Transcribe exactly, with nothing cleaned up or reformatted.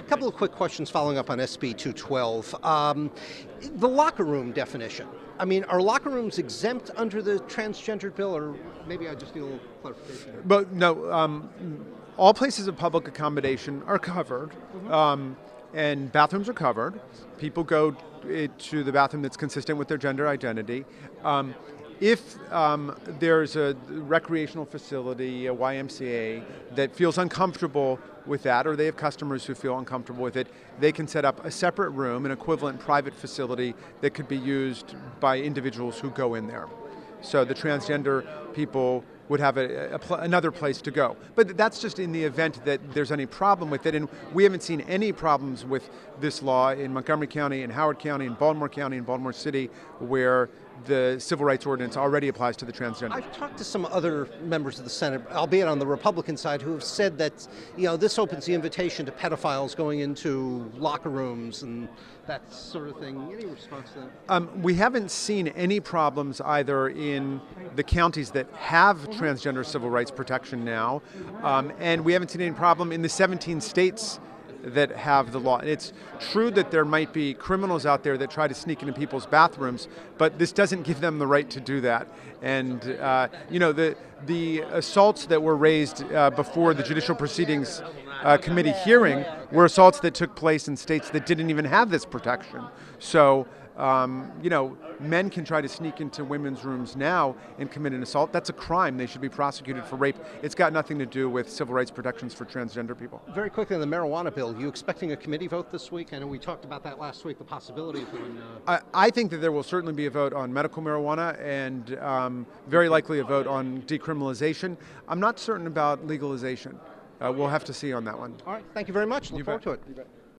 couple of quick questions following up on S B two twelve. Um, the locker room definition. I mean, are locker rooms exempt under the transgendered bill, or maybe I just need a little clarification? But no, um, all places of public accommodation are covered, mm-hmm. um, and bathrooms are covered. People go to the bathroom that's consistent with their gender identity. Um, If um, there's a recreational facility, a Y M C A, that feels uncomfortable with that, or they have customers who feel uncomfortable with it, they can set up a separate room, an equivalent private facility that could be used by individuals who go in there. So the transgender people would have a, a pl- another place to go. But that's just in the event that there's any problem with it, and we haven't seen any problems with this law in Montgomery County, in Howard County, in Baltimore County, in Baltimore City, where the civil rights ordinance already applies to the transgender. I've talked to some other members of the Senate, albeit on the Republican side, who have said that, you know, this opens the invitation to pedophiles going into locker rooms and that sort of thing. Any response to that? Um, we haven't seen any problems either in the counties that have transgender civil rights protection now, um, and we haven't seen any problem in the seventeen states that have the law. It's true that there might be criminals out there that try to sneak into people's bathrooms, but this doesn't give them the right to do that. And uh, you know, the the assaults that were raised uh, before the Judicial Proceedings uh, Committee hearing were assaults that took place in states that didn't even have this protection. So um, you know, men can try to sneak into women's rooms now and commit an assault. That's a crime. They should be prosecuted for rape. It's got nothing to do with civil rights protections for transgender people. Very quickly on the marijuana bill, are you expecting a committee vote this week? I know we talked about that last week, the possibility of doing... Uh... I, I think that there will certainly be a vote on medical marijuana and um, very likely a vote on decriminalization. I'm not certain about legalization. Uh, we'll have to see on that one. All right. Thank you very much. Look You forward bet. to it.